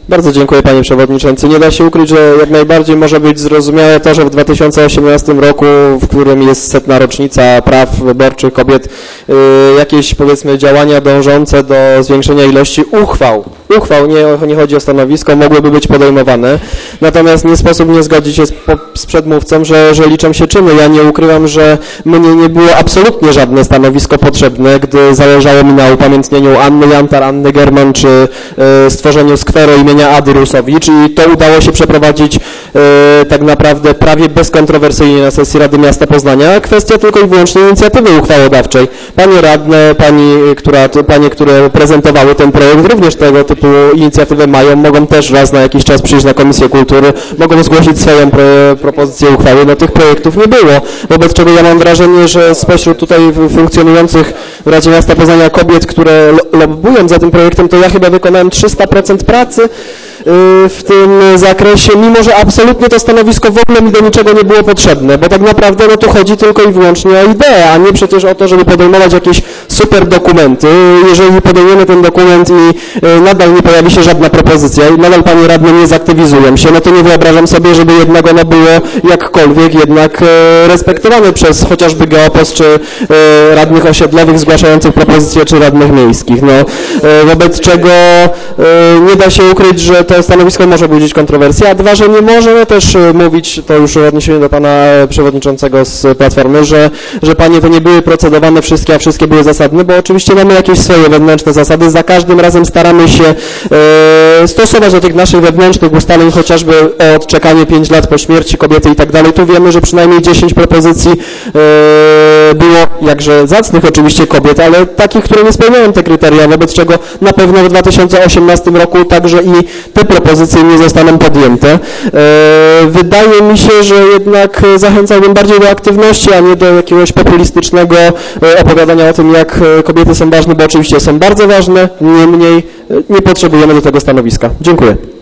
Bardzo dziękuję, panie przewodniczący. Nie da się ukryć, że jak najbardziej może być zrozumiałe to, że w 2018 roku, w którym jest 100. rocznica praw wyborczych kobiet, jakieś, powiedzmy, działania dążące do zwiększenia ilości uchwał, nie chodzi o stanowisko, mogłyby być podejmowane. Natomiast nie sposób nie zgodzić się z przedmówcą, że liczą się czyny. Ja nie ukrywam, że mnie nie było absolutnie żadne stanowisko potrzebne, gdy zależało mi na upamiętnieniu Anny Jantar, Anny German, czy stworzeniu skweru imienia Ady Rusowicz, i to udało się przeprowadzić tak naprawdę prawie bezkontrowersyjnie na sesji Rady Miasta Poznania. Kwestia tylko i wyłącznie inicjatywy uchwałodawczej. Panie radne, panie, które prezentowały ten projekt, również tego typu inicjatywę mają, mogą też raz na jakiś czas przyjść na Komisję Kultury, mogą zgłosić swoją propozycję uchwały. No tych projektów nie było, wobec czego ja mam wrażenie, że spośród tutaj funkcjonujących w Radzie Miasta Poznania kobiet, które lobbują za tym projektem, to ja chyba wykonałem 300% pracy w tym zakresie, mimo że absolutnie to stanowisko w ogóle mi do niczego nie było potrzebne, bo tak naprawdę no tu chodzi tylko i wyłącznie o ideę, a nie przecież o to, żeby podejmować jakieś super dokumenty. Jeżeli podejmiemy ten dokument i nadal nie pojawi się żadna propozycja i nadal panie radne nie zaktywizują się, no to nie wyobrażam sobie, żeby jednak ono było jakkolwiek jednak respektowane przez chociażby Geopos, czy radnych osiedlowych zgłaszających propozycje, czy radnych miejskich. No, wobec czego nie da się ukryć, że to stanowisko może budzić kontrowersje, a dwa, że nie możemy też mówić, to już w odniesieniu do pana przewodniczącego z Platformy, że panie to nie były procedowane wszystkie, a wszystkie były zasadne, bo oczywiście mamy jakieś swoje wewnętrzne zasady, za każdym razem staramy się stosować do tych naszych wewnętrznych ustaleń, chociażby o odczekanie 5 lat po śmierci kobiety i tak dalej. Tu wiemy, że przynajmniej 10 propozycji było jakże zacnych oczywiście kobiet, ale takich, które nie spełniają te kryteria, wobec czego na pewno w 2018 roku także i te propozycje nie zostaną podjęte. Wydaje mi się, że jednak zachęcałbym bardziej do aktywności, a nie do jakiegoś populistycznego opowiadania o tym, jak kobiety są ważne, bo oczywiście są bardzo ważne, niemniej nie potrzebujemy do tego stanowiska. Dziękuję.